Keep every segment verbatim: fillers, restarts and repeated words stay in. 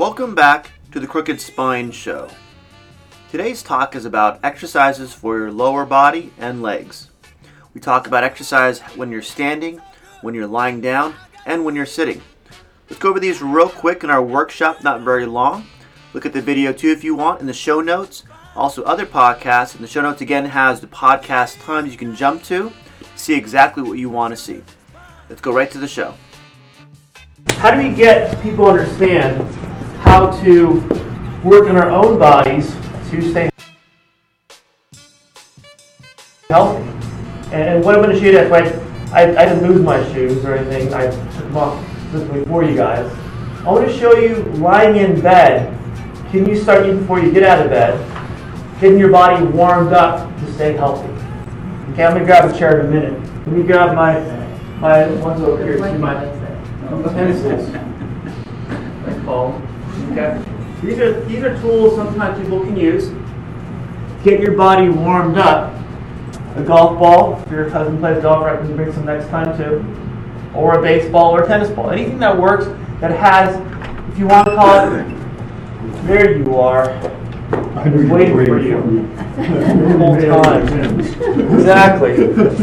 Welcome back to the Crooked Spine Show. Today's talk is about exercises for your lower body and legs. We talk about exercise when you're standing, when you're lying down, and when you're sitting. Let's go over these real quick in our workshop, not very long. Look at the video too if you want in the show notes. Also other podcasts, and the show notes again has the podcast times you can jump to, see exactly what you want to see. Let's go right to the show. How do we get people to understand how to work in our own bodies to stay healthy? And what I'm going to show you that, right, I, I didn't lose my shoes or anything. I took them off specifically for you guys. I want to show you lying in bed. Can you start even before you get out of bed, getting your body warmed up to stay healthy? Okay, I'm going to grab a chair in a minute. Let me grab my my ones over here. See my pencils. I call them. Okay. These are these are tools sometimes people can use to get your body warmed up. A golf ball, if your cousin plays golf, I can bring some next time too. Or a baseball or a tennis ball. Anything that works that has, if you want to call it, there you are. I was waiting for you the whole time. Exactly.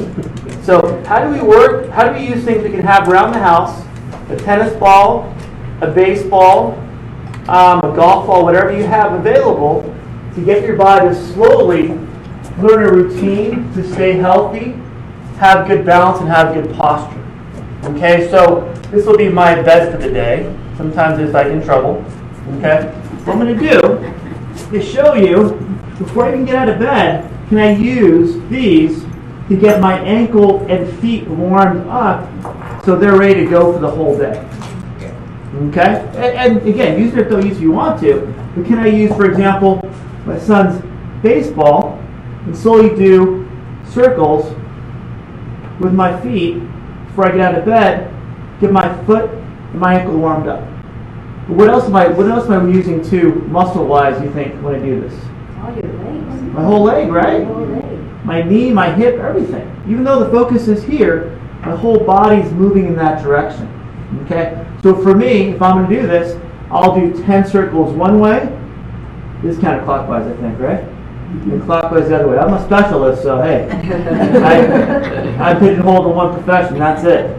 So how do we work? How do we use things we can have around the house? A tennis ball, a baseball, um, a golf ball, whatever you have available to get your body to slowly learn a routine to stay healthy, have good balance, and have good posture. Okay, so this will be my bed for the day. Sometimes it's like in trouble. Okay, what I'm going to do is show you, before I even get out of bed, can I use these to get my ankle and feet warmed up so they're ready to go for the whole day. Okay, and, and again, use it if use if you want to, but can I use, for example, my son's baseball and slowly do circles with my feet before I get out of bed, get my foot and my ankle warmed up. But what else am I? What else am I using too, muscle-wise? You think when I do this? All your legs. My whole leg, right? Whole leg. My knee, my hip, everything. Even though the focus is here, my whole body's moving in that direction. Okay. So for me, if I'm going to do this, I'll do ten circles one way. This is counterclockwise, I think, right? And clockwise the other way. I'm a specialist, so hey, I, I pigeonholed in one profession. That's it.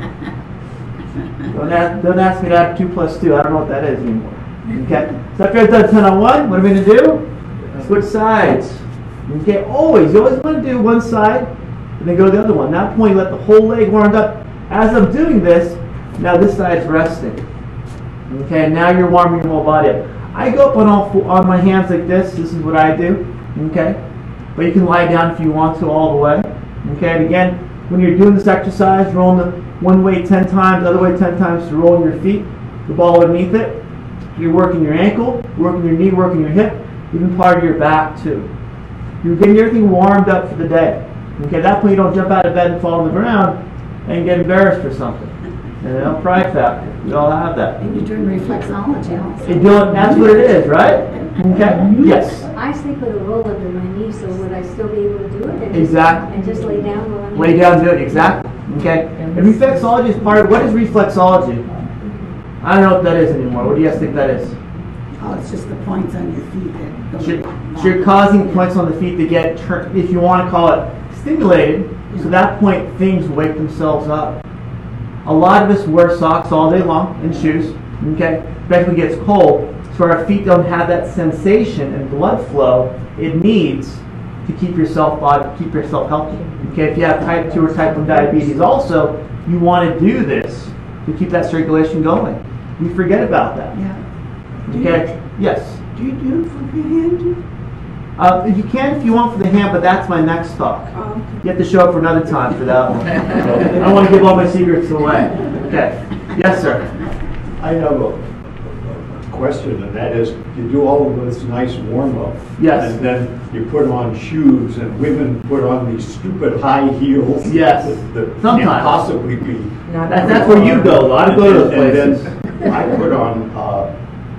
Don't ask, don't ask me to add two plus two. I don't know what that is anymore. Okay. So after I've done ten on one, what am I going to do? Switch sides. Okay. Always, you always want to do one side, and then go to the other one. At that point, you let the whole leg warmed up. As I'm doing this, now this side's resting. Okay. Now you're warming your whole body up. I go up on all four, on my hands like this. This is what I do. Okay, but you can lie down if you want to all the way. Okay, and again, when you're doing this exercise, rolling the one way ten times, other way ten times to rolling your feet, the ball underneath it. You're working your ankle, working your knee, working your hip, even part of your back too. You're getting everything warmed up for the day. Okay, at that point you don't jump out of bed and fall on the ground and get embarrassed or something. You know, pride factor. We all have that. And you're doing reflexology also. You're doing, that's what it is, right? Okay. Yes. I sleep with a roll under my knee, so would I still be able to do it? And Exactly. Just, and just lay down while I'm Lay down and do it, exactly. Okay. And reflexology is part of, what is reflexology? I don't know what that is anymore. What do you guys think that is? Oh, it's just the points on your feet that go So you're, so you're causing points on the feet to get, tur- if you want to call it, stimulated. So at that point, things wake themselves up. A lot of us wear socks all day long and shoes, okay? Especially when it gets cold, so our feet don't have that sensation and blood flow it needs to keep yourself body, keep yourself healthy. Okay, if you have type two or type one diabetes, also you want to do this to keep that circulation going. We forget about that. Yeah. Okay. You, yes. Do you do it for your hand too? Uh, you can if you want for the hand, but that's my next talk. Oh, okay. You have to show up for another time for that one. I don't want to give all my secrets away. Okay. Yes, sir. I have a question, and that is, you do all of this nice warm-up. Yes. And then you put on shoes, and women put on these stupid high heels. Yes. That, that Sometimes. can't possibly be. That, that's where you go. I go to those And places. then I put on uh,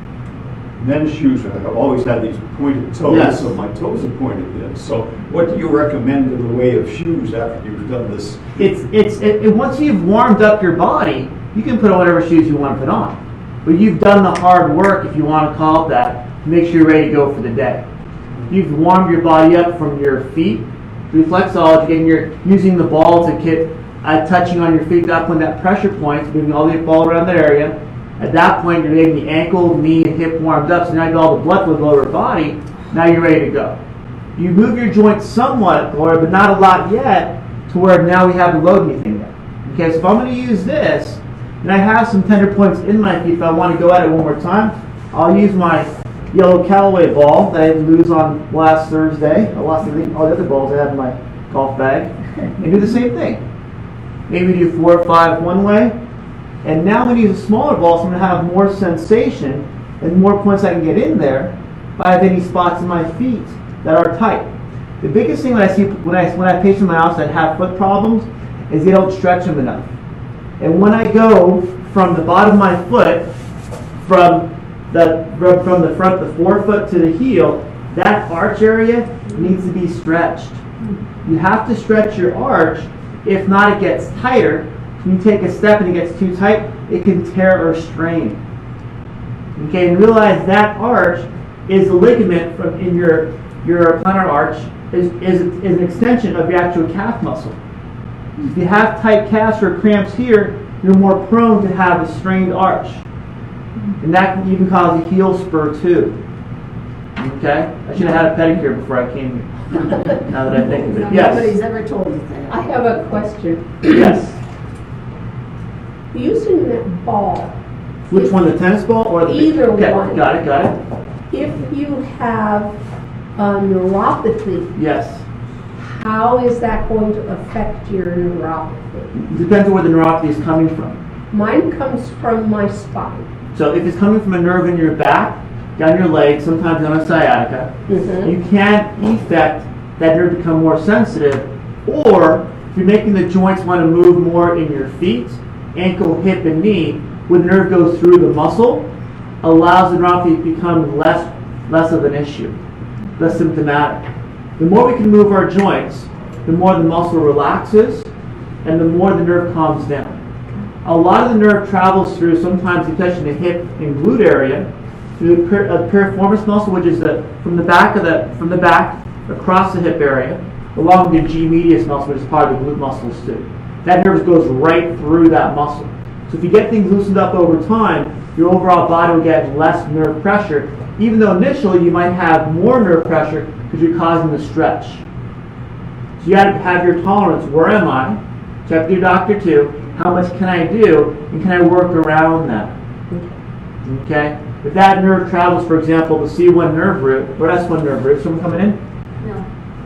men's shoes, and I've always had these pointed toes, Yes. so my toes are pointed in. So what do you recommend in the way of shoes after you've done this? It's it's it, it, once you've warmed up your body, you can put on whatever shoes you want to put on. but you've done the hard work, if you want to call it that, to make sure you're ready to go for the day. You've warmed your body up from your feet, reflexology, and you're using the ball to get uh, touching on your feet. That's when that pressure point is moving all the ball around that area. At that point, you're getting the ankle, knee, and hip warmed up, so now you got all the blood flow to the lower body. Now you're ready to go. You move your joints somewhat, Gloria, but not a lot yet, to where now we haven't loaded anything yet. Okay, so if I'm going to use this, and I have some tender points in my feet, if I want to go at it one more time, I'll use my yellow Callaway ball that I didn't lose on last Thursday. I lost the, all the other balls I had in my golf bag. And do the same thing. Maybe do four or five one way. And now when you use a smaller ball, so I'm going to have more sensation and more points I can get in there if I have any spots in my feet that are tight. The biggest thing that I see when I when I have patients in my office that have foot problems is they don't stretch them enough. And when I go from the bottom of my foot, from the from the front, the forefoot to the heel, that arch area needs to be stretched. You have to stretch your arch. If not, it gets tighter. When you take a step and it gets too tight, it can tear or strain. Okay, and realize that arch is a ligament from in your your plantar arch is, is, is an extension of your actual calf muscle. If you have tight calves or cramps here, you're more prone to have a strained arch. And that can even cause a heel spur too. Okay? I should have had a pedicure before I came here. Now that I think of it. Yes? Nobody's ever told me that. I have a question. Yes. Using that ball, Which one, the tennis ball or the Either okay, one. Got it, got it. if you have a neuropathy, Yes. how is that going to affect your neuropathy? It depends on where the neuropathy is coming from. Mine comes from my spine. So if it's coming from a nerve in your back, down your leg, sometimes on a sciatica, Mhm. you can effect that nerve to become more sensitive, or if you're making the joints want to move more in your feet, ankle, hip, and knee, when the nerve goes through the muscle, allows the neuropathy to become less, less of an issue, less symptomatic. The more we can move our joints, the more the muscle relaxes, and the more the nerve calms down. A lot of the nerve travels through, sometimes especially the hip and glute area, through the per, uh, piriformis muscle, which is the from the back of the from the back across the hip area, along with the G medius muscle, which is part of the glute muscles too. That nerve goes right through that muscle. So if you get things loosened up over time, your overall body will get less nerve pressure, even though initially you might have more nerve pressure because you're causing the stretch. So you got to have your tolerance. Where am I? Check with your doctor too. How much can I do, and can I work around that? Okay? If that nerve travels, for example, the C one nerve root, or S one nerve root, someone coming in? No.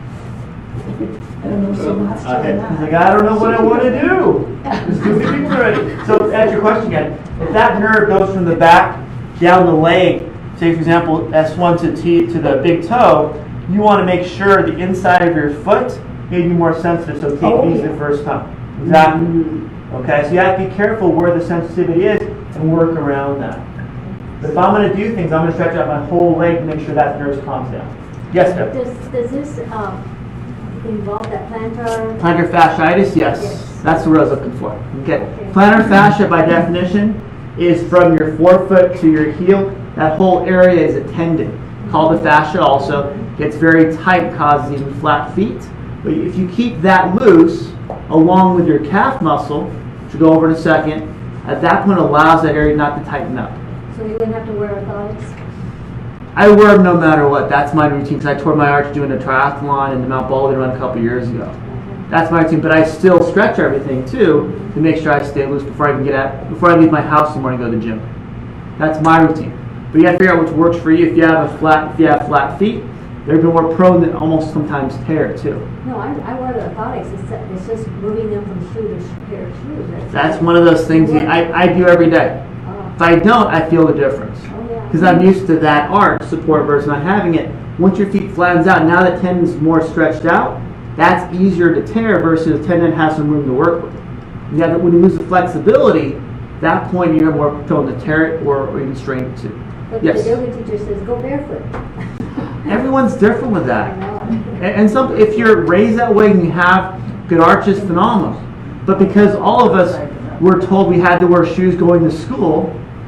I don't know so much. Okay. He's like, I don't know what I want to do. There's too many things already. So to answer your question again, if that nerve goes from the back down the leg, say for example S one to T to the big toe, you want to make sure the inside of your foot may be more sensitive. So take Oh, these yeah. the first time. Exactly. Okay. So you have to be careful where the sensitivity is and work around that. But if I'm going to do things, I'm going to stretch out my whole leg to make sure that nerve calms down. Yes, Deb? Does, does this um, involve that plantar? Plantar fasciitis, yes. Yes. That's the word I was looking for. Okay. Okay. Plantar fascia, by definition, is from your forefoot to your heel. That whole area is a tendon, called the fascia also. Gets very tight, causes even flat feet. But if you keep that loose, along with your calf muscle, which we'll go over in a second, at that point allows that area not to tighten up. So you wouldn't have to wear orthotics? I wear them no matter what. That's my routine because I tore my arch doing a triathlon in the Mount Baldy run a couple years ago. That's my routine, but I still stretch everything too to make sure I stay loose before I can get at before I leave my house in the morning and go to the gym. That's my routine. But you have to figure out which works for you. If you have a flat, if you have flat feet, they're more prone to almost sometimes tear too. No, I, I wear the orthotics. It's, it's just moving them from shoe to sh- pair of shoes. That's, That's one of those things that I, I do every day. Oh, If I don't, I feel the difference. oh yeah. Because I'm used to that arch support versus not having it. Once your feet flattens out, now the tendon's more stretched out, that's easier to tear versus the tendon has some room to work with. You have to, when you lose the flexibility, at that point you're more prone to tear it or, or even strain it too. But Yes. the yoga teacher says go barefoot. Everyone's different with I that. know. And, and some, if you're raised that way and you have good arches, phenomenal. But because all of us were told we had to wear shoes going to school,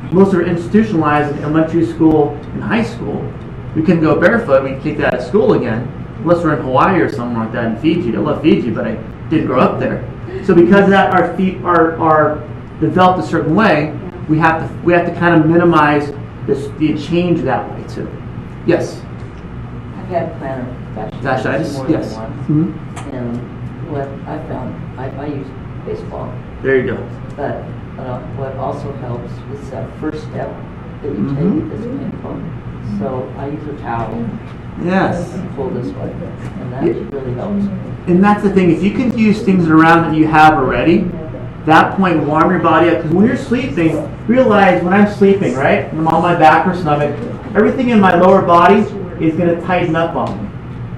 Most are institutionalized in elementary school and high school. We couldn't go barefoot. We kicked out of school again, unless we're in Hawaii or something like that in Fiji. I love Fiji, but I didn't grow up there. So because of that, our feet are are developed a certain way. We have to we have to kind of minimize this the change that way too. Yes. I've had plantar fasciitis Fasciitis? more Yes. than once, Mm-hmm. and what I found, I, I use baseball, There you go. but uh, what also helps is that first step that you Mhm. take is painful. So I use a towel Yes. and pull this way, and that Yeah. really helps. And that's the thing. If you can use things around that you have already, that point warm your body up. Because when you're sleeping, realize when I'm sleeping, right, when I'm on my back or stomach, everything in my lower body is going to tighten up on me.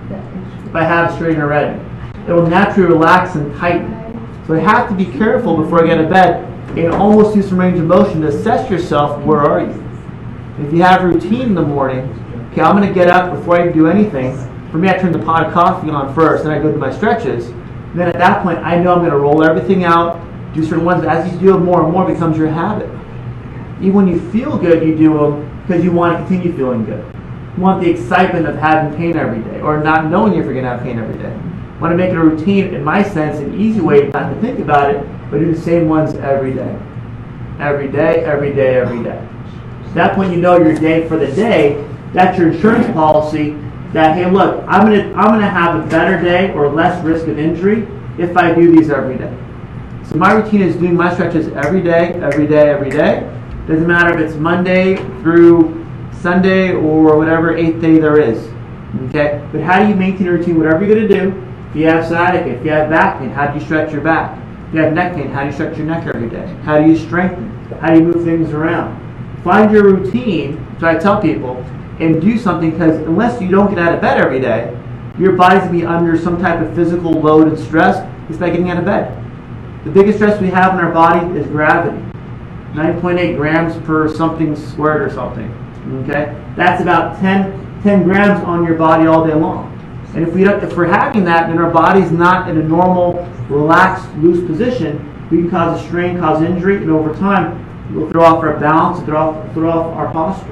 If I have straight already, it will naturally relax and tighten. So I have to be careful before I get to bed and almost do some range of motion to assess yourself. Where are you? If you have a routine in the morning, okay, I'm going to get up before I do anything. For me, I turn the pot of coffee on first, then I go do my stretches. And then at that point, I know I'm going to roll everything out, do certain ones. As you do it more and more, it becomes your habit. Even when you feel good, you do them because you want to continue feeling good. You want the excitement of having pain every day, or not knowing if you're going to have pain every day. You want to make it a routine, in my sense, an easy way not to think about it, but do the same ones every day. Every day, every day, every day. At that point, you know your day for the day. That's your insurance policy. That, hey, look, I'm gonna I'm gonna have a better day or less risk of injury if I do these every day. So my routine is doing my stretches every day, every day, every day. Doesn't matter if it's Monday through Sunday or whatever eighth day there is. Okay? But how do you maintain a routine? Whatever you're gonna do. If you have sciatica, if you have back pain, how do you stretch your back? If you have neck pain, how do you stretch your neck every day? How do you strengthen? How do you move things around? Find your routine. So I tell people, and do something, because unless you don't get out of bed every day, your body's going to be under some type of physical load and stress just by getting out of bed. The biggest stress we have in our body is gravity. nine point eight grams per something squared or something. Okay? That's about ten, ten grams on your body all day long. And if, we don't, if we're having that and our body's not in a normal, relaxed, loose position, we can cause a strain, cause injury, and over time, we'll throw off our balance, throw off, throw off our posture.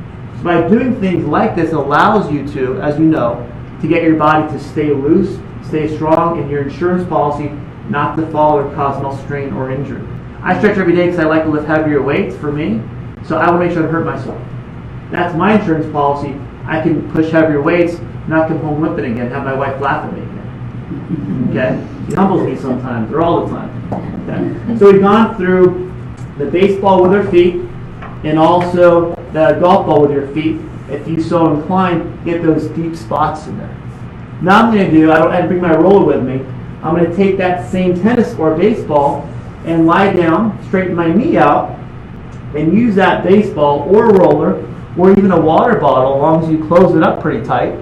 By doing things like this, it allows you to, as you know, to get your body to stay loose, stay strong, and your insurance policy not to fall or cause muscle strain or injury. I stretch every day because I like to lift heavier weights for me, so I want to make sure I don't hurt myself. That's my insurance policy. I can push heavier weights, not come home limping again, have my wife laugh at me again. Okay? She humbles me sometimes, or all the time. Okay? So we've gone through the baseball with our feet, and also the golf ball with your feet, if you so inclined, get those deep spots in there. Now I'm going to do, I don't I bring my roller with me, I'm going to take that same tennis or baseball and lie down, straighten my knee out, and use that baseball or roller, or even a water bottle, as long as you close it up pretty tight,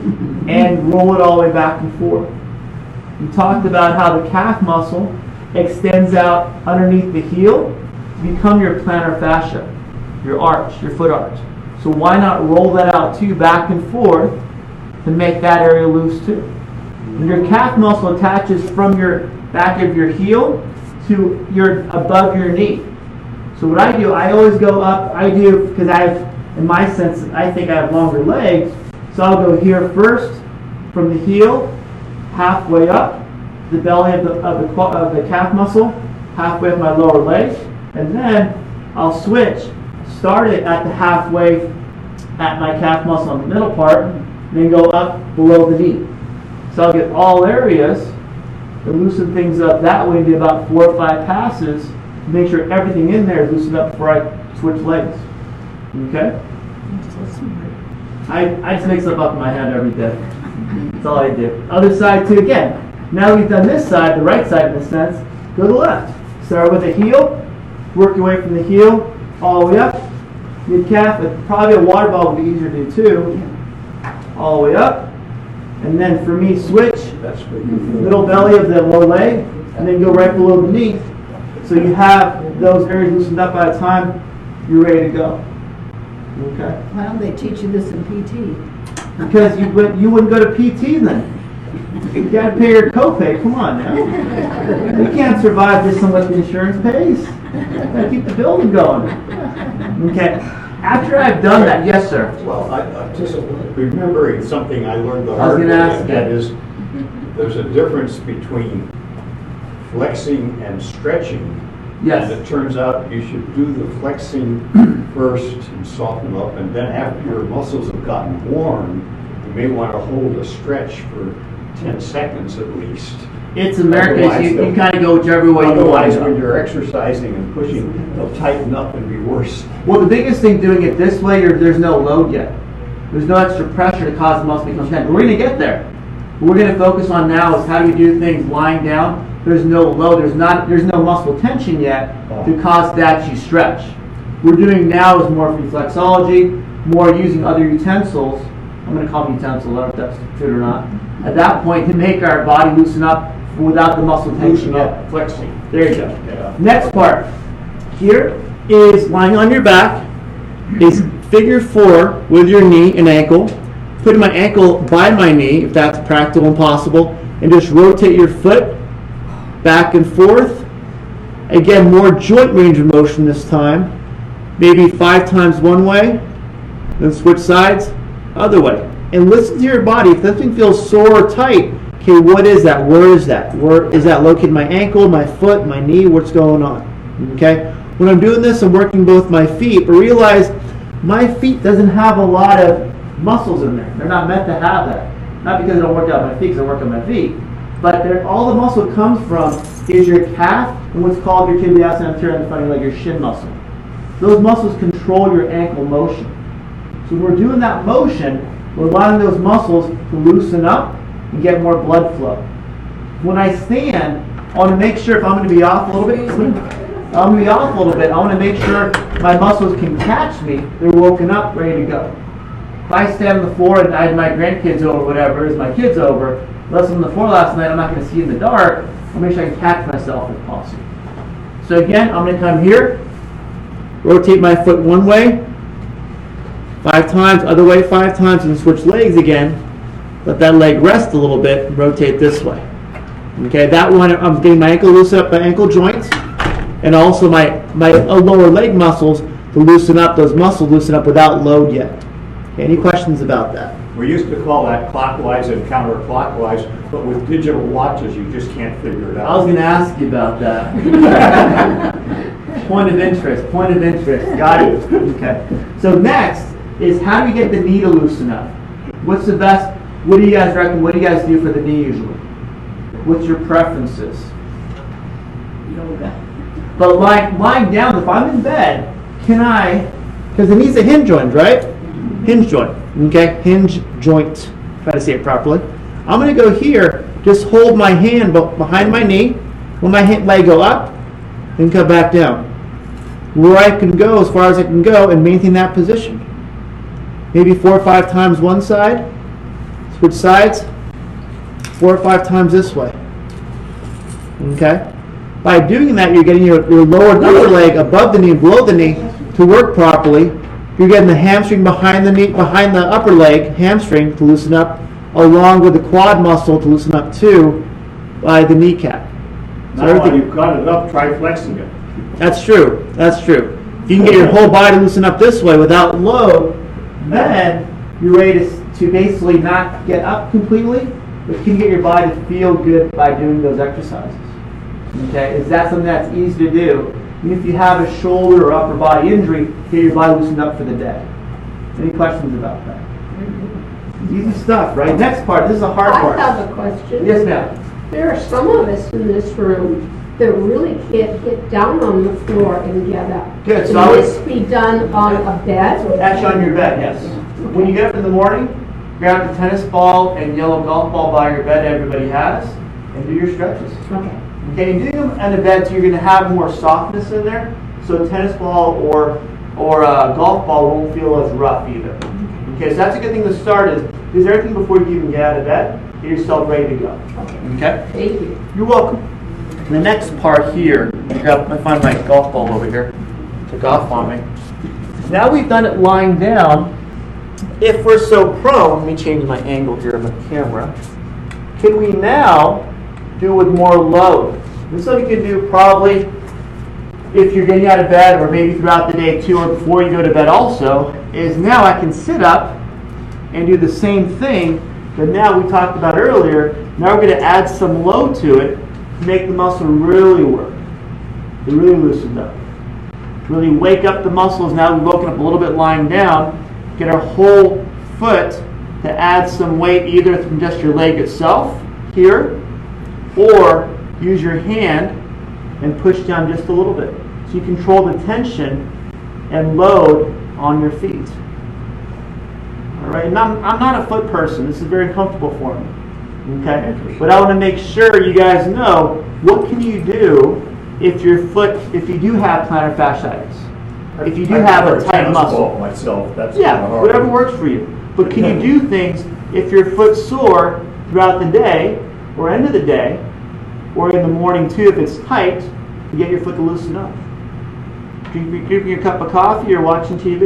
and roll it all the way back and forth. We talked about how the calf muscle extends out underneath the heel to become your plantar fascia. Your arch, your foot arch. So why not roll that out too, back and forth, to make that area loose too. And your calf muscle attaches from your back of your heel to your above your knee. So what I do, I always go up. I do because I have, in my sense, I think I have longer legs. So I'll go here first, from the heel, halfway up, the belly of the of the of the calf muscle, halfway up my lower leg, and then I'll switch. Start it at the halfway at my calf muscle on the middle part, and then go up below the knee. So I'll get all areas and loosen things up that way and do about four or five passes to make sure everything in there is loosened up before I switch legs. Okay? I, I just make stuff up in my head every day. That's all I do. Other side too, again. Now that we've done this side, the right side in a sense, go to the left. Start with the heel, work your way from the heel all the way up. Mid calf, probably a water ball would be easier to do too. All the way up. And then for me, switch, That's what you middle belly of the lower leg, and then go right below the knee. So you have those areas loosened up by the time you're ready to go. Okay? Why don't they teach you this in P T? Because you would you wouldn't go to P T then. You got to pay your copay. Come on now. You can't survive just on what the insurance pays. Gotta keep the building going. Okay. After I've done that, yes, sir. Well, I, I'm just remembering something I learned the I was hard way, gonna ask and that you. is, there's a difference between flexing and stretching. Yes. And it turns out you should do the flexing first and soften them up, and then after your muscles have gotten warm, you may want to hold a stretch for ten seconds at least. It's America. Otherwise You, you they'll- kind of go whichever way you want Otherwise, to when go. you're exercising and pushing, they'll tighten up and be worse. Well, the biggest thing doing it this way, you're, there's no load yet. There's no extra pressure to cause the muscle to become tense. But we're going to get there. What we're going to focus on now is how do you do things lying down. There's no load. There's not. There's no muscle tension yet to cause that you stretch. We're doing now is more reflexology, more using other utensils. I'm going to call them utensils. I don't know if that's true or not. At that point, to make our body loosen up without the muscle tension Loosen yet. up, flexing. There you go. Yeah. Next part here is lying on your back, is figure four with your knee and ankle. Putting my ankle by my knee, if that's practical and possible, and just rotate your foot back and forth. Again, more joint range of motion this time. Maybe five times one way, then switch sides, other way. And listen to your body. If something feels sore or tight, okay, what is that? Where is that? Where is that located? My ankle, my foot, my knee? What's going on? Okay. When I'm doing this, I'm working both my feet, but realize my feet doesn't have a lot of muscles in there. They're not meant to have that. Not because I don't work out my feet, because I work on my feet. But they're- all the muscle comes from is your calf and what's called your tibialis anterior on the front of your leg, your shin muscle. Those muscles control your ankle motion. So when we're doing that motion, we're allowing those muscles to loosen up and get more blood flow. When I stand, I want to make sure if I'm going to be off a little bit, I'm going to be off a little bit, I want to make sure my muscles can catch me. They're woken up, ready to go. If I stand on the floor and I had my grandkids over, whatever, as my kids over, left them on the floor last night, I'm not going to see in the dark. I'll make sure I can catch myself if possible. So again, I'm going to come here, rotate my foot one way, five times, other way five times, and switch legs again. Let that leg rest a little bit and rotate this way. Okay, that one I'm getting my ankle loosen up, my ankle joints, and also my, my lower leg muscles to loosen up, those muscles loosen up without load yet. Okay, any questions about that? We used to call that clockwise and counterclockwise, but with digital watches, you just can't figure it I was out. going to ask you about that. Point of interest, point of interest. Got it. Okay. So next is how do we get the knee to loosen up? What's the best? What do you guys reckon? What do you guys do for the knee usually? What's your preferences? Yoga. But lying, lying down, if I'm in bed, can I, because the knee's a hinge joint, right? Hinge joint, okay? Hinge joint. Try to say it properly. I'm going to go here, just hold my hand behind my knee, let my hand, leg go up, then come back down. Where I can go, as far as I can go, and maintain that position. Maybe four or five times one side, switch sides, four or five times this way. Okay? By doing that, you're getting your, your lower and upper leg above the knee and below the knee to work properly. You're getting the hamstring behind the knee, behind the upper leg, hamstring to loosen up, along with the quad muscle to loosen up too, by the kneecap. So Now, while everything- you've got it up, try flexing it. That's true. That's true. If you can get your whole body loosened up this way without load, then you're ready to, to basically not get up completely, but can get your body to feel good by doing those exercises. Okay, is that something that's easy to do? Even if you have a shoulder or upper body injury, get your body loosened up for the day. Any questions about that? Easy stuff, right? Next part. This is a hard I part. have a question. Yes, ma'am. There are some of us in this room that really can't get down on the floor and get up. Good, so I Can would- this be done on a bed? Actually, on your bed, yes. When you get up in the morning, grab the tennis ball and yellow golf ball by your bed everybody has, and do your stretches. Okay. Okay, and doing them on the bed, so you're going to have more softness in there, so a tennis ball or or a golf ball won't feel as rough either. Okay, so that's a good thing to start is, is everything before you even get out of bed, get yourself ready to go. Okay? Thank you. You're welcome. The next part here, I grab- I find my golf ball over here. Took off on me. Now we've done it lying down. If we're so prone, let me change my angle here on the camera. Can we now do with more load? This one you can do probably if you're getting out of bed, or maybe throughout the day too, or before you go to bed also, is now I can sit up and do the same thing that now we talked about earlier. Now we're going to add some load to it to make the muscle really work. It really loosened up. Really wake up the muscles. Now we've woken up a little bit lying down. Get our whole foot to add some weight either from just your leg itself here, or use your hand and push down just a little bit. So you control the tension and load on your feet. All right, and I'm, I'm not a foot person. This is very comfortable for me. Okay, but I want to make sure you guys know what can you do if your foot, if you do have plantar fasciitis, if you do I have a prefer tight tennis muscle. ball myself, that's Yeah, kinda hard. whatever works for you. But can you do things if your foot's sore throughout the day, or end of the day, or in the morning too, if it's tight, to get your foot to loosen up? Drinking drinking your cup of coffee or watching T V.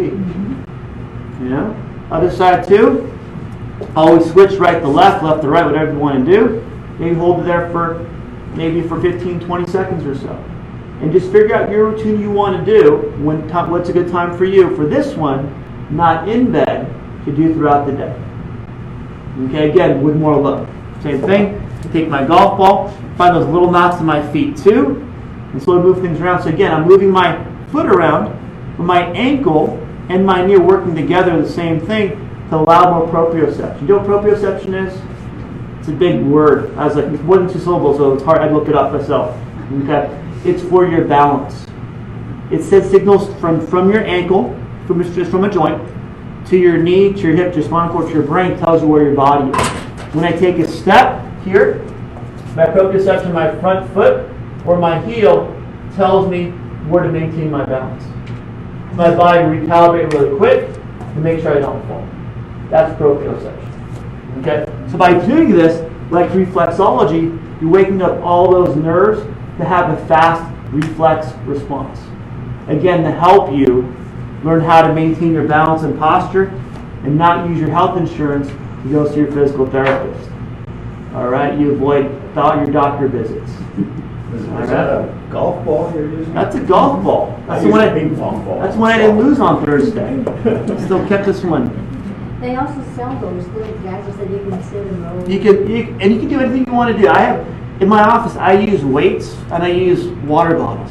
You know? Other side too. Always switch right to left, left to right, whatever you want to do. Maybe hold it there for maybe for fifteen, twenty seconds or so. And just figure out your routine you want to do, when t- what's a good time for you. For this one, not in bed, to do throughout the day. Okay, again, with more load. Same thing. Take my golf ball, find those little knots in my feet too, and slowly move things around. So again, I'm moving my foot around, with my ankle and my knee working together, the same thing, to allow more proprioception. You know what proprioception is? It's a big word. I was like, it's more than two syllables, so it's hard. I'd look it up myself. Okay, it's for your balance. It sends signals from, from your ankle, from just from a joint, to your knee, to your hip, to your spinal cord, to your brain. It tells you where your body is. When I take a step here, my proprioception, my front foot or my heel tells me where to maintain my balance. My body recalibrate really quick to make sure I don't fall. That's proprioception. Okay? So by doing this, like reflexology, you're waking up all those nerves to have a fast reflex response. Again, to help you learn how to maintain your balance and posture and not use your health insurance to go see your physical therapist. All right? You avoid all your doctor visits. Is, is that a golf ball you're using? That's a golf ball. I That's the use one a I, ping pong ball. that's the one I didn't lose on Thursday. Still kept this one. They also sell those little gadgets that you can sit and roll. You can, you, and you can do anything you want to do. I have in my office. I use weights and I use water bottles.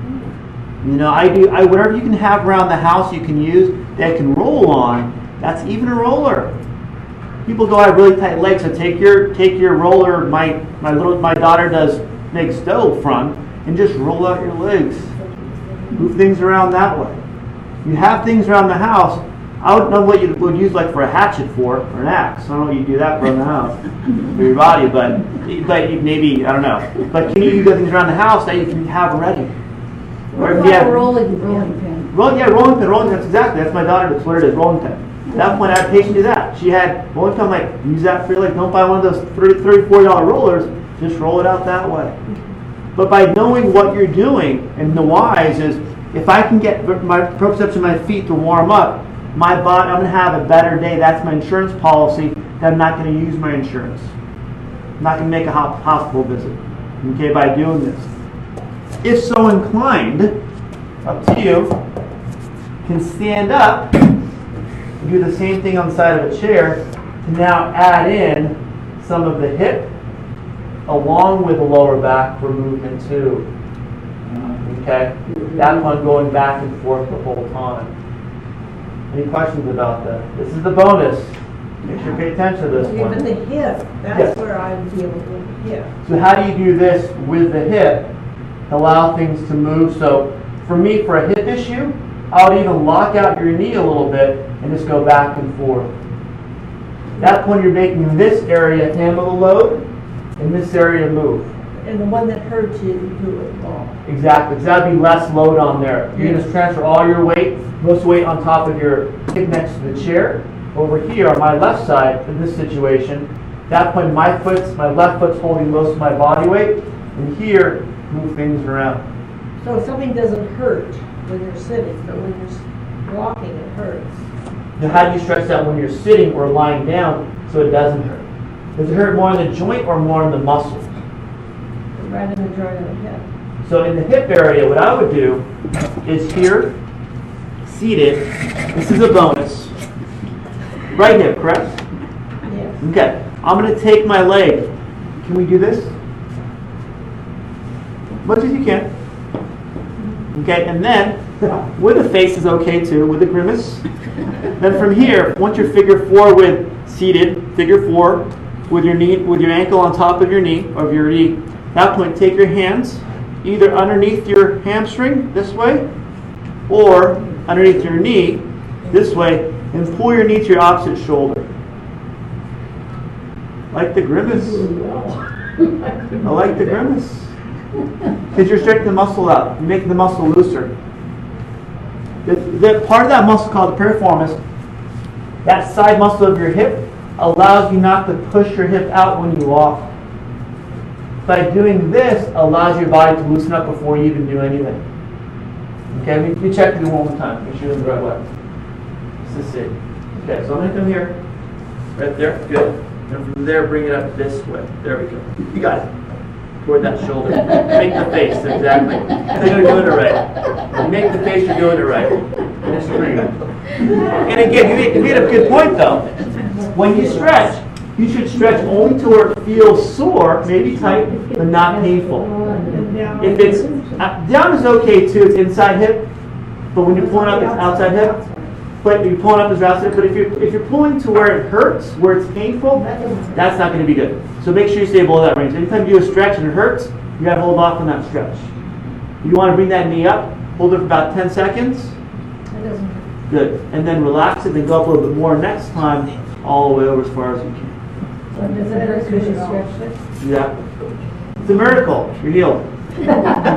You know, I do. I whatever you can have around the house, you can use that can roll on. That's even a roller. People go, I have really tight legs, so take your take your roller. My my little my daughter does make stove from, and just roll out your legs. Move things around that way. You have things around the house. I don't know what you would use like for a hatchet for, or an axe. I don't know what you do that for in the house, for your body, but but you- maybe, I don't know. But can you use things around the house that you can have ready? Or if you have, rolling, rolling pin. roll, yeah, rolling pin, rolling pin, that's exactly, that's my daughter, that's what it is, rolling pin. At that point, I had a patient do that. She had rolling pin, I'm like, use that for your leg. Don't buy one of those thirty, thirty, forty dollar rollers, just roll it out that way. But by knowing what you're doing, and the whys is, if I can get my proprioception of my feet to warm up, my body, I'm going to have a better day. That's my insurance policy. That I'm not going to use my insurance. I'm not going to make a hop- hospital visit. Okay, by doing this. If so inclined, up to you, can stand up and do the same thing on the side of a chair to now add in some of the hip along with the lower back for movement too. Okay? That one going back and forth the whole time. Any questions about that? This is the bonus. Make sure you pay attention to this one. Even the hip, Yes. that's where I deal with the hip. So how do you do this with the hip? Allow things to move. So for me, for a hip issue, I would even lock out your knee a little bit and just go back and forth. At that point, you're making this area handle the load and this area move. And the one that hurts you, you do it wrong. Exactly, because that would be less load on there. You're going to transfer all your weight, most weight on top of your hip next to the chair. Over here on my left side, in this situation, at that point my foot's, my left foot's holding most of my body weight, and here, move things around. So if something doesn't hurt when you're sitting, but when you're s- walking, it hurts. Now how do you stretch that when you're sitting or lying down so it doesn't hurt? Does it hurt more in the joint or more in the muscle? Right in the joint of the hip. So in the hip area, what I would do is here, seated, this is a bonus. Right hip, correct? Yes. Okay, I'm going to take my leg. Can we do this? Much as you can. Okay, and then with the face is okay too, with the grimace. Then from here, once you're figure four with seated, figure four with your knee, with your ankle on top of your knee, of your knee. At that point, take your hands either underneath your hamstring this way, or underneath your knee this way, and pull your knee to your opposite shoulder. Like the grimace. I like the grimace. Because you're stretching the muscle out, you're making the muscle looser. The, the part of that muscle called the piriformis, that side muscle of your hip, allows you not to push your hip out when you walk. By doing this, allows your body to loosen up before you even do anything. Okay, let me, let me check you one more time. Make sure you're in the right way. This is it. Okay, so I'm going to come here. Right there. Good. And from there, bring it up this way. There we go. You got it. Toward that shoulder. Make the face, exactly. You're doing it right. Make the face, you're doing it right. And it's green. And again, you made, you made a good point though. When you stretch, you should stretch only to where it feels sore, maybe tight, but not painful. If it's uh, down is okay too, it's inside hip, but when you're pulling up, it's outside hip. But you're pulling up is outside hip. But if you're if you're pulling to where it hurts, where it's painful, that's not going to be good. So make sure you stay below that range. Anytime you do a stretch and it hurts, you got to hold off on that stretch. You want to bring that knee up, hold it for about ten seconds. Good. And then relax it, then go up a little bit more next time, all the way over as far as you can. So does it hurt because you stretched it? Yeah. It's a miracle. You're healed. I,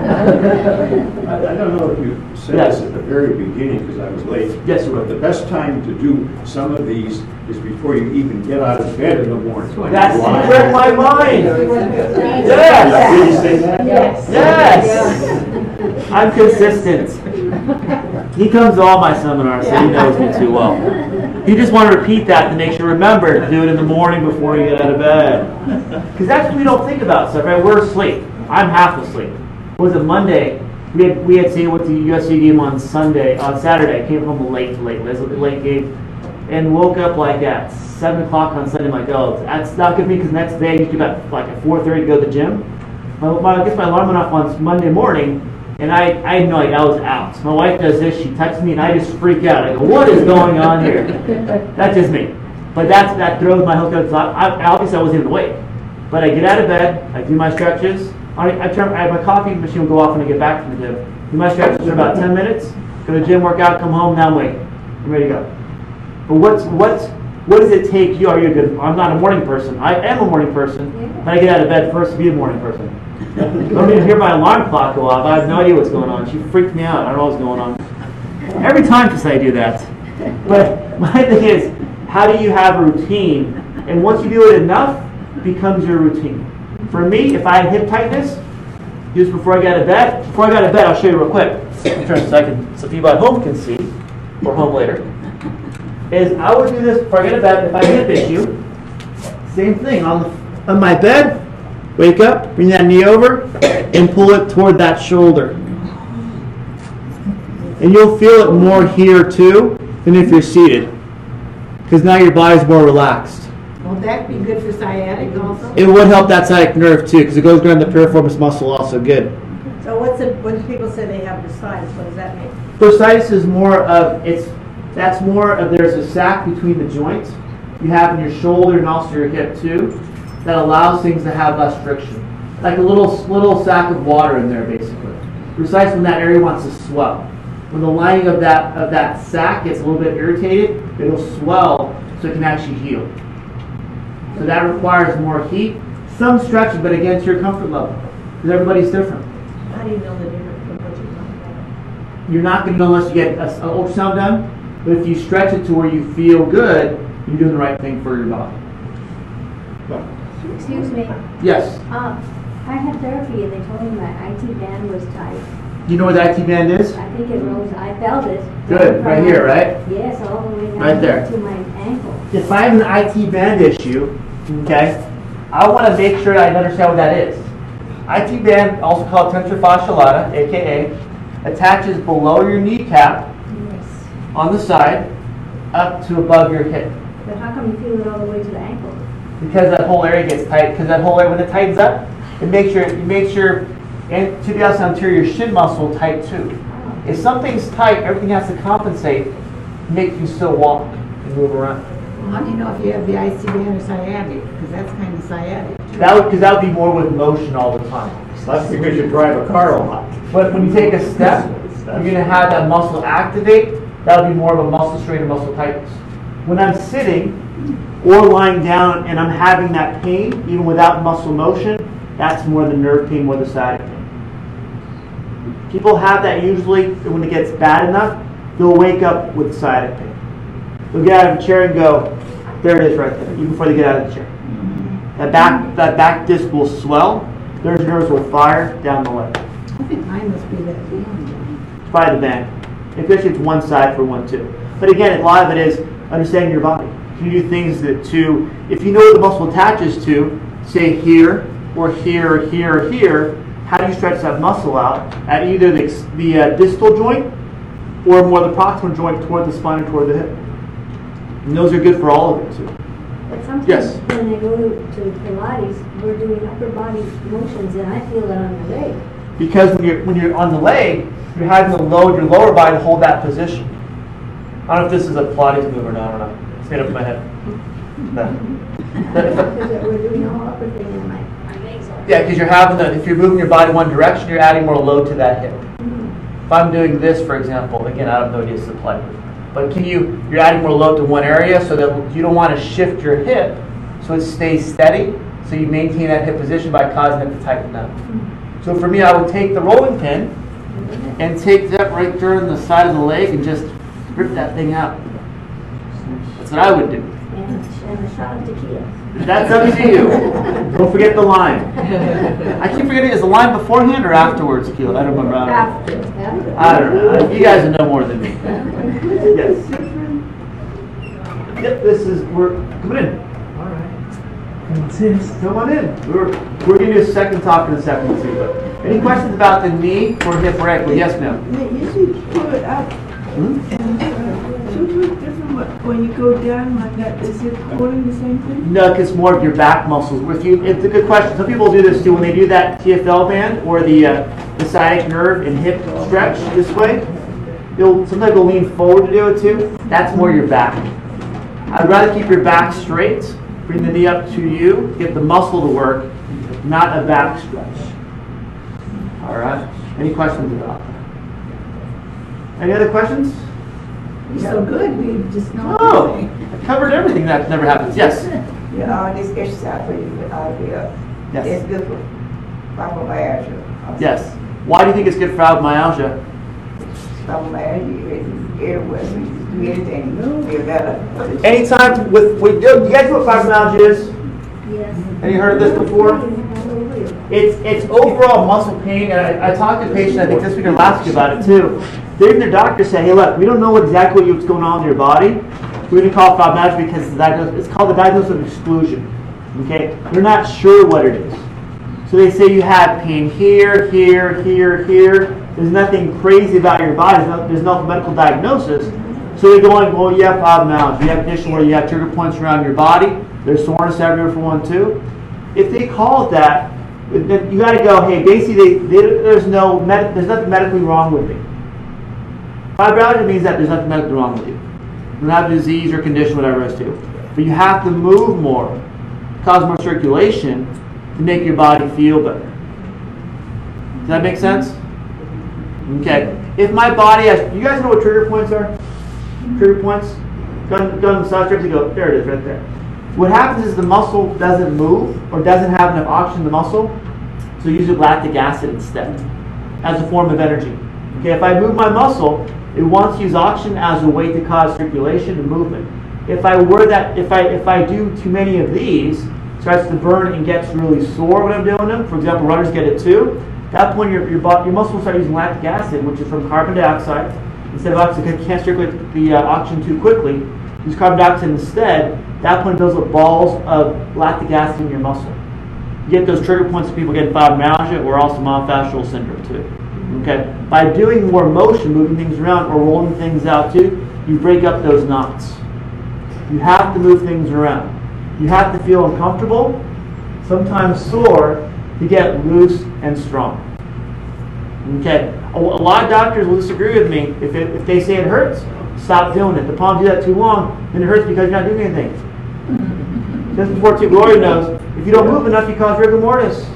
I don't know if you said Yes. this at the very beginning because I was late. Yes, sir. But the best time to do some of these is before you even get out of bed in the morning. That's Why? read my mind. Did Yes. you say that? Yes. Yes. I'm consistent. He comes to all my seminars, so he knows me too well. You just want to repeat that to make sure, remember, to do it in the morning before you get out of bed. Because that's what we don't think about stuff, right? We're asleep. I'm half asleep. What was it, Monday? We had we had seen what the U S C game on Sunday, on Saturday. I came home late, late, late, late game, and woke up like at seven o'clock on Sunday. I'm like, oh, that's not good for me because next day I usually got like at four thirty to go to the gym. My, my, I guess my alarm went off on Monday morning, and I, I had no idea I was out. My wife does this. She texts me, and I just freak out. I go, what is going on here? That's just me. But that's that throws my whole thought. I, obviously, I wasn't even awake. But I get out of bed. I do my stretches. I, I turn. I have my coffee machine will go off when I get back from the gym. Do my stretches for about ten minutes. Go to the gym, work out, come home. Now I'm awake. I'm ready to go. But what's what's what does it take you? Are you a good? I'm not a morning person. I am a morning person, but I get out of bed first to be a morning person. I don't even hear my alarm clock go off. I have no idea what's going on. She freaked me out. I don't know what's going on. Every time she says I do that. But my thing is, how do you have a routine? And once you do it enough, it becomes your routine. For me, if I had hip tightness, just before I got out of bed, before I got out of bed, I'll show you real quick. I'll turn a second so people at home can see, or home later. Is I would do this before I get out of bed. If I had a hip issue, same thing. On, the, on my bed, wake up, bring that knee over, and pull it toward that shoulder. And you'll feel it more here too than if you're seated. Because now your body's more relaxed. Will that be good for sciatic also? It would help that sciatic nerve too, because it goes around the piriformis muscle also good. So what's it, when people say they have bursitis, what does that mean? Bursitis is more of, it's, that's more of, there's a sac between the joints you have in your shoulder and also your hip too, that allows things to have less friction. Like a little little sack of water in there basically. Bursitis when that area wants to swell. When the lining of that of that sac gets a little bit irritated, it'll swell so it can actually heal. So that requires more heat, some stretching, but again to your comfort level. Because everybody's different. How do you know the difference from what you're talking about? You're not going to know unless you get an ultrasound done, but if you stretch it to where you feel good, you're doing the right thing for your body. Excuse me, Yes. uh, I had therapy and they told me my I T band was tight. You know where the I T band is? I think it rose, I felt it. Good, right here, right? Yes, all the way Right down there. to my ankle. If I have an I T band issue, okay, I want to make sure I understand what that is. I T band, also called tensor fascia lata, aka, attaches below your kneecap Yes. on the side up to above your hip. But how come you feel it all the way to the ankle? Because that whole area gets tight. Because that whole area, when it tightens up, it makes your it makes your and tibialis anterior shin muscle tight too. If something's tight, everything has to compensate to make you still walk and move around. How do you know if you have the I C band or sciatic? Because that's kind of sciatic. That would because that would be more with motion all the time. That's because you drive a car a lot. But when you take a step, you're going to have that muscle activate. That would be more of a muscle strain or muscle tightness. When I'm sitting or lying down and I'm having that pain, even without muscle motion, that's more the nerve pain, more the sciatic pain. People have that usually when it gets bad enough, they'll wake up with sciatic pain. They'll get out of the chair and go, there it is right there, even before they get out of the chair. That back, that back disc will swell, their nerves will fire down the leg. I think mine must be that band. By the band. Especially it's one side for one too. But again, a lot of it is understanding your body. Can you do things that to, if you know where the muscle attaches to, say here, or here, or here, or here, how do you stretch that muscle out at either the, the uh, distal joint or more the proximal joint toward the spine or toward the hip? And those are good for all of it too. But sometimes Yes. when I go to Pilates, we're doing upper body motions and I feel it on the leg. Because when you're when you're on the leg, you're having to load your lower body to hold that position. I don't know if this is a Pilates move or not. I don't know. It's made up in my head. No. Because we're doing a whole upper thing and my, my legs are. Yeah, because you're having the, if you're moving your body one direction, you're adding more load to that hip. If I'm doing this, for example, again, I don't know what it is to play with, but can you, you're adding more load to one area so that you don't want to shift your hip so it stays steady, so you maintain that hip position by causing it to tighten up. So for me, I would take the rolling pin and take that right during the side of the leg and just rip that thing out. That's what I would do. And, and a shot of tequila. That's up to you. Don't forget the lime. I keep forgetting, is the lime beforehand or afterwards, Keela? I don't remember. I don't know. After, after. I don't know. You guys know more than me. Yes. Yep, this is, we're coming in. All right. Consist. Come on in. We're, we're going to do a second talk in a second too. But any questions about the knee or hip or ankle? Yes, ma'am. You usually pull it up Hmm? and uh, should you look different what- when you go down like that? Is it pulling the same thing? No, because more of your back muscles. If you, it's a good question. Some people do this too when they do that T F L band or the uh, the sciatic nerve and hip stretch this way. They'll sometimes they'll lean forward to do it too. That's more your back. I'd rather keep your back straight. Bring the knee up to you. Get the muscle to work, not a back stretch. All right. Any questions about that? Any other questions? You're so good, we just know Oh, everything. I covered everything that never happens. Yes. You know, this exercise for you, uh, the, Yes. it's good for fibromyalgia. Yes. Why do you think it's good for fibromyalgia? Fibromyalgia, it's everywhere, so you can do anything, you feel better. Anytime with, with you guys know what fibromyalgia is? Yes. Have you heard of this before? It's it's overall muscle pain, and I, I talked to a patient, I think this week or last week about it too. They're their doctor said, hey look, we don't know exactly what's going on in your body. We're going to call it fibromyalgia because it's, diagnosis, it's called the diagnosis of exclusion. Okay? We're not sure what it is. So they say you have pain here, here, here, here. There's nothing crazy about your body. There's no, there's no medical diagnosis. So they're going, well, you have fibromyalgia. You have a condition where you have trigger points around your body. There's soreness everywhere for one too. If they call it that, then you got to go, hey, basically, they, they, there's no med- there's nothing medically wrong with me. Fibromyalgia means that there's nothing medically wrong with you. You don't have a disease or condition, whatever it is too. But you have to move more, cause more circulation to make your body feel better. Does that make sense? Okay. If my body has, you guys know what trigger points are? Trigger points? Gun, gun massage strips, you go, there it is, right there. What happens is the muscle doesn't move or doesn't have enough oxygen in the muscle, so you use lactic acid instead as a form of energy. Okay, if I move my muscle, it wants to use oxygen as a way to cause circulation and movement. If I were that, if I if I do too many of these, it starts to burn and gets really sore when I'm doing them. For example, runners get it too. At that point, your your, your muscles start using lactic acid, which is from carbon dioxide. Instead of oxygen, because it can't circulate the uh, oxygen too quickly. Use carbon dioxide instead. At that point, it builds up balls of lactic acid in your muscle. You get those trigger points of people getting fibromyalgia or also myofascial syndrome too. Okay? By doing more motion, moving things around or rolling things out too, you break up those knots. You have to move things around. You have to feel uncomfortable, sometimes sore, to get loose and strong. Okay? A, a lot of doctors will disagree with me. If, it, if they say it hurts, stop doing it. The problem do that too long, then it hurts because you're not doing anything. Just before Too Glory knows, if you don't move enough, you cause rigor mortis.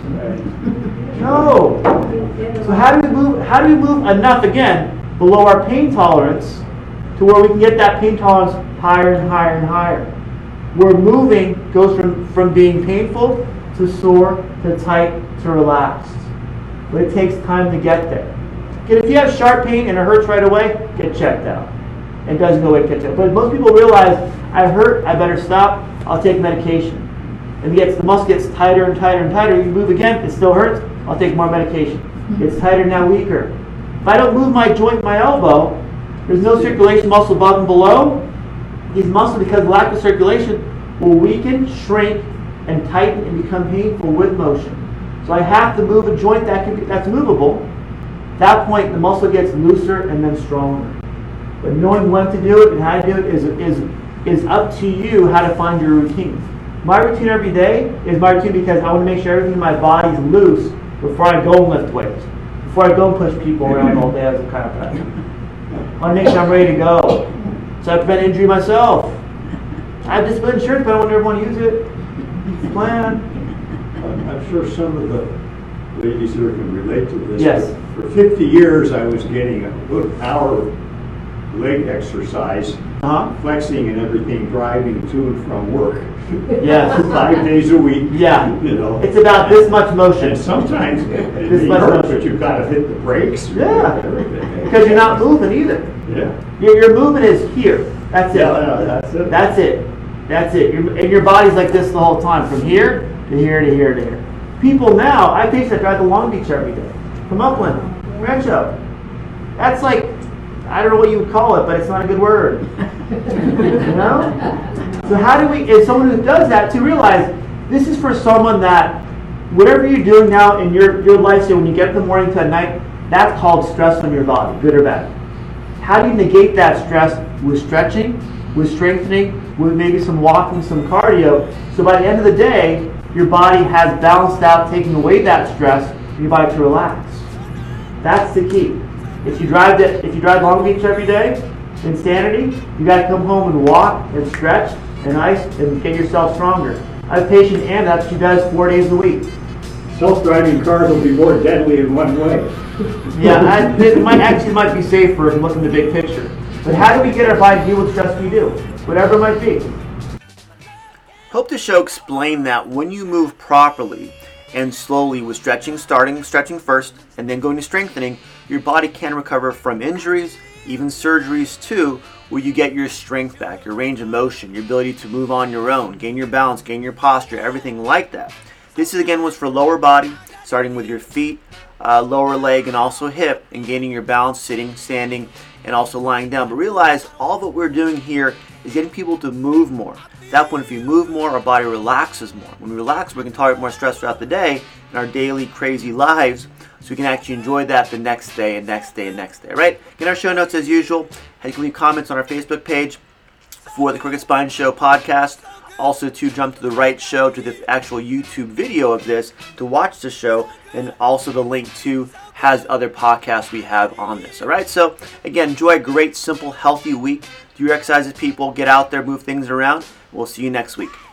No. So how do we move? How do we move enough again below our pain tolerance to where we can get that pain tolerance higher and higher and higher? Where moving goes from, from being painful to sore to tight to relaxed. But it takes time to get there. Again, if you have sharp pain and it hurts right away, get checked out. It doesn't go away, get checked out. But most people realize, I hurt, I better stop, I'll take medication. And it gets, the muscle gets tighter and tighter and tighter. You move again, it still hurts, I'll take more medication. It's tighter, now weaker. If I don't move my joint, my elbow, there's no circulation muscle above and below. These muscles, because of lack of circulation, will weaken, shrink, and tighten and become painful with motion. So I have to move a joint that can be, that's movable. At that point, the muscle gets looser and then stronger. But knowing when to do it and how to do it is, is, is up to you how to find your routine. My routine every day is my routine because I want to make sure everything in my body is loose before I go and lift weights. Before I go and push people around all day as a chiropractor. I want to make sure I'm ready to go. So I prevent injury myself. I have disability insurance, but I don't ever want to use it. It's the plan. I'm sure some of the ladies here can relate to this. Yes. For fifty years, I was getting a good hour leg exercise, Uh-huh. flexing and everything, driving to and from work. Yes. Five days a week. Yeah. You know. It's about this much motion. And sometimes it, it This may much hurt, motion. but you've got to hit the brakes. Yeah. Everything. Because you're not moving either. Yeah. Your, your movement is here. That's it. Yeah, yeah, that's it. That's it. That's it. Your, and your body's like this the whole time, from here to here to here to here. People now, I have patients that drive to Long Beach every day, from Upland, Rancho. That's like, I don't know what you would call it, but it's not a good word. You know? So how do we, as someone who does that, to realize this is for someone that whatever you're doing now in your, your lifestyle, when you get up in the morning to at night, that's called stress on your body, good or bad. How do you negate that stress with stretching, with strengthening, with maybe some walking, some cardio, so by the end of the day, your body has balanced out, taking away that stress, and your body to relax. That's the key. If you drive to, if you drive Long Beach every day, insanity, you got to come home and walk and stretch and ice and get yourself stronger. I have a patient, Ann, that's what she does four days a week. Self-driving cars will be more deadly in one way. Yeah, I, it might actually might be safer if you look in the big picture. But how do we get our body to deal with stress we do? Whatever it might be. Hope the show explained that when you move properly and slowly with stretching, starting stretching first and then going to strengthening, your body can recover from injuries, even surgeries too, where you get your strength back, your range of motion, your ability to move on your own, gain your balance, gain your posture, everything like that. This is again was for lower body, starting with your feet, uh, lower leg, and also hip, and gaining your balance sitting, standing, and also lying down. But realize all that we're doing here is getting people to move more. At that point, if you move more, our body relaxes more. When we relax, we can tolerate more stress throughout the day in our daily crazy lives, so we can actually enjoy that the next day and next day and next day, right? In our show notes, as usual, you can leave comments on our Facebook page for the Crooked Spine Show podcast. Also, to jump to the right show, to the actual YouTube video of this, to watch the show, and also the link to has other podcasts we have on this. All right, so again, enjoy a great, simple, healthy week. Do your exercises, people. Get out there, move things around. We'll see you next week.